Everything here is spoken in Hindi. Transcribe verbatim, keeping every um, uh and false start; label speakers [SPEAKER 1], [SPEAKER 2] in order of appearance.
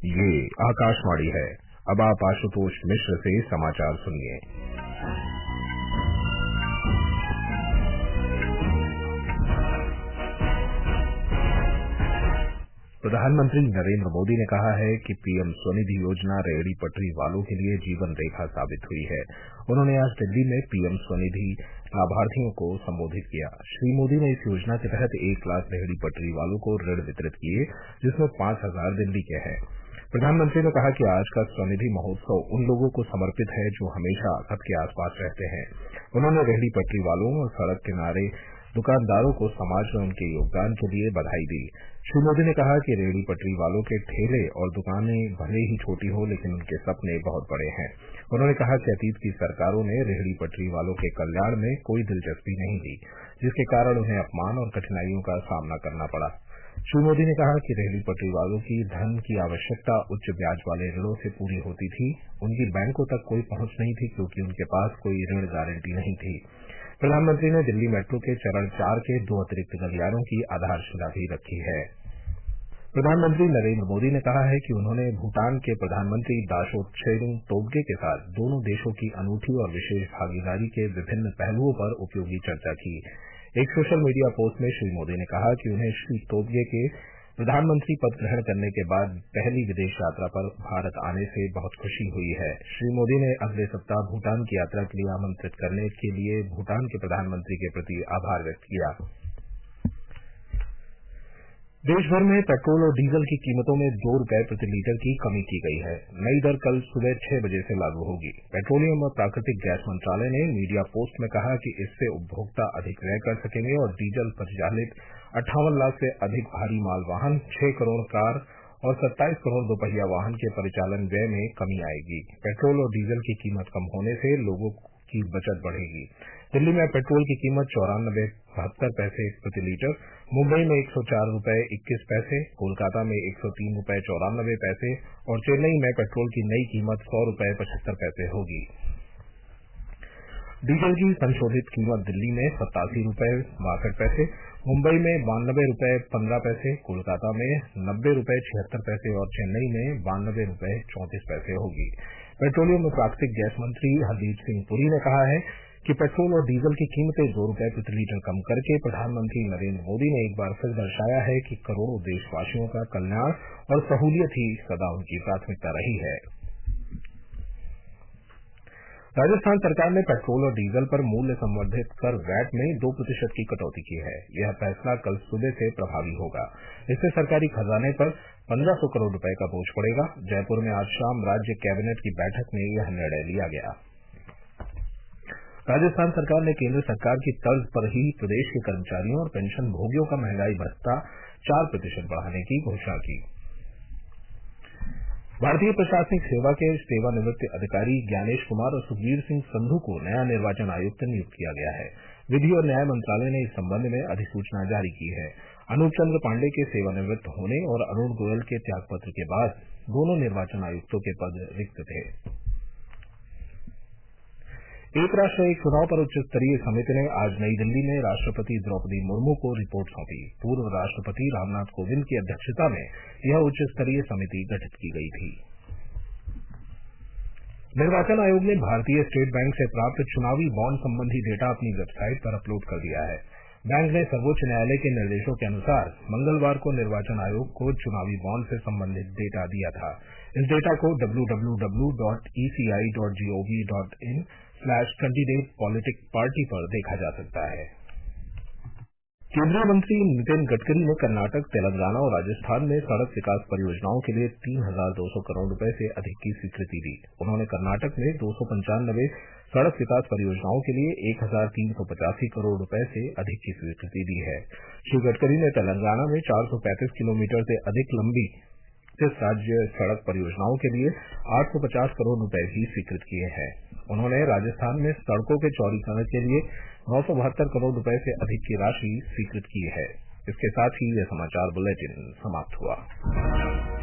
[SPEAKER 1] ये आकाशवाणी है। अब आप आशुतोष मिश्र से समाचार सुनिए। प्रधानमंत्री नरेंद्र मोदी ने कहा है कि पीएम स्वनिधि योजना रेहड़ी पटरी वालों के लिए जीवन रेखा साबित हुई है। उन्होंने आज दिल्ली में पीएम स्वनिधि लाभार्थियों को संबोधित किया। श्री मोदी ने इस योजना के तहत एक लाख रेहड़ी पटरी वालों को ऋण वितरित किए, जिसमें पांच हजार दिल्ली के हैं। प्रधानमंत्री ने कहा कि आज का स्वनिधि महोत्सव उन लोगों को समर्पित है जो हमेशा सबके आसपास रहते हैं। उन्होंने रेहड़ी पटरी वालों और सड़क किनारे दुकानदारों को समाज में उनके योगदान के लिए बधाई दी। श्री मोदी ने कहा कि रेहड़ी पटरी वालों के ठेले और दुकानें भले ही छोटी हो, लेकिन उनके सपने बहुत बड़े हैं। उन्होंने कहा कि अतीत की सरकारों ने रेहड़ी पटरी वालों के कल्याण में कोई दिलचस्पी नहीं दी, जिसके कारण उन्हें अपमान और कठिनाइयों का सामना करना पड़ा। श्री मोदी ने कहा कि रेहड़ी पटरी वालों की धन की आवश्यकता उच्च ब्याज वाले ऋणों से पूरी होती थी। उनकी बैंकों तक कोई पहुंच नहीं थी क्योंकि उनके पास कोई ऋण गारंटी नहीं थी। प्रधानमंत्री ने दिल्ली मेट्रो के चरण चार के दो अतिरिक्त गलियारों की आधारशिला भी रखी है। प्रधानमंत्री नरेंद्र मोदी ने कहा है कि उन्होंने भूटान के प्रधानमंत्री दाशो त्शेरिंग टोब्गे के साथ दोनों देशों की अनूठी और विशेष भागीदारी के विभिन्न पहलुओं पर उपयोगी चर्चा की। एक सोशल मीडिया पोस्ट में श्री मोदी ने कहा कि उन्हें श्री टोब्गे के प्रधानमंत्री पद ग्रहण करने के बाद पहली विदेश यात्रा पर भारत आने से बहुत खुशी हुई है। श्री मोदी ने अगले सप्ताह भूटान की यात्रा के लिए आमंत्रित करने के लिए भूटान के प्रधानमंत्री के प्रति आभार व्यक्त किया। देश भर में पेट्रोल और डीजल की कीमतों में दो रुपए प्रति लीटर की कमी की गई है। नई दर कल सुबह छह बजे से लागू होगी। पेट्रोलियम और प्राकृतिक गैस मंत्रालय ने मीडिया पोस्ट में कहा कि इससे उपभोक्ता अधिक व्यय कर सकेंगे और डीजल परिचालित अट्ठावन लाख से अधिक भारी माल वाहन, छह करोड़ कार और सत्ताईस करोड़ दोपहिया वाहन के परिचालन व्यय में कमी आएगी। पेट्रोल और डीजल की कीमत कम होने से लोगों की बचत बढ़ेगी। दिल्ली में पेट्रोल की कीमत चौरानबे बहत्तर पैसे प्रति लीटर, मुंबई में एक सौ चार रुपए इक्कीस पैसे, कोलकाता में एक सौ तीन रुपए चौरानबे पैसे और चेन्नई में पेट्रोल की नई कीमत सौ रुपए पचहत्तर पैसे होगी। डीजल की संशोधित कीमत दिल्ली में सत्तासी रुपए बासठ पैसे, मुंबई में बानबे रुपए पंद्रह पैसे, कोलकाता में नब्बे रुपए छिहत्तर पैसे और चेन्नई में बानबे रुपए चौंतीस पैसे होगी। पेट्रोलियम और प्राकृतिक गैस मंत्री हरदीप सिंह पुरी ने कहा है कि पेट्रोल और डीजल की कीमतें दो रुपए प्रति लीटर कम करके प्रधानमंत्री नरेंद्र मोदी ने एक बार फिर दर्शाया है कि करोड़ों देशवासियों का कल्याण और सहूलियत ही सदा उनकी प्राथमिकता रही है। राजस्थान सरकार ने पेट्रोल और डीजल पर मूल्य संवर्धित कर वैट में दो प्रतिशत की कटौती की है। यह फैसला कल सुबह से प्रभावी होगा। इससे सरकारी खजाने पर पंद्रह सौ करोड़ रुपए का बोझ पड़ेगा। जयपुर में आज शाम राज्य कैबिनेट की बैठक में यह निर्णय लिया गया। राजस्थान सरकार ने केंद्र सरकार की तर्ज पर ही प्रदेश के कर्मचारियों और पेंशन भोगियों का महंगाई भत्ता चार प्रतिशत बढ़ाने की घोषणा की। भारतीय प्रशासनिक सेवा के सेवानिवृत्त अधिकारी ज्ञानेश कुमार और सुखबीर सिंह संधू को नया निर्वाचन आयुक्त नियुक्त किया गया है। विधि और न्याय मंत्रालय ने इस संबंध में अधिसूचना जारी की है। अनूप चंद्र पांडे के सेवानिवृत्त होने और अरुण गोयल के त्यागपत्र के बाद दोनों निर्वाचन आयुक्तों के पद रिक्त थे। एक राष्ट्र एक चुनाव पर उच्च स्तरीय समिति ने आज नई दिल्ली में राष्ट्रपति द्रौपदी मुर्मू को रिपोर्ट सौंपी। पूर्व राष्ट्रपति रामनाथ कोविंद की अध्यक्षता में यह उच्च स्तरीय समिति गठित की गई थी। निर्वाचन आयोग ने भारतीय स्टेट बैंक से प्राप्त चुनावी बॉन्ड संबंधी डेटा अपनी वेबसाइट पर अपलोड कर दिया है। बैंक ने सर्वोच्च न्यायालय के निर्देशों के अनुसार मंगलवार को निर्वाचन आयोग को चुनावी बॉन्ड से संबंधित डेटा दिया था। इस डेटा को W W W dot E C I dot G O V dot in slash candidate politic party पर देखा जा सकता है। केंद्रीय मंत्री नितिन गडकरी ने कर्नाटक, तेलंगाना और राजस्थान में सड़क विकास परियोजनाओं के लिए तीन हजार दो सौ करोड़ रुपए से अधिक की स्वीकृति दी। उन्होंने कर्नाटक में दो सौ पंचानबे सड़क विकास परियोजनाओं के लिए एक हजार तीन सौ पचासी करोड़ रुपए से अधिक की स्वीकृति दी है। श्री गडकरी ने तेलंगाना में चार सौ पैंतीस किलोमीटर से अधिक लंबी राज्य सड़क परियोजनाओं के लिए आठ सौ पचास करोड़ रुपए भी स्वीकृत किए हैं। उन्होंने राजस्थान में सड़कों के चौड़ीकरण के लिए नौ सौ बहत्तर करोड़ रुपए से अधिक की राशि स्वीकृत की है। इसके साथ ही यह समाचार बुलेटिन समाप्त हुआ।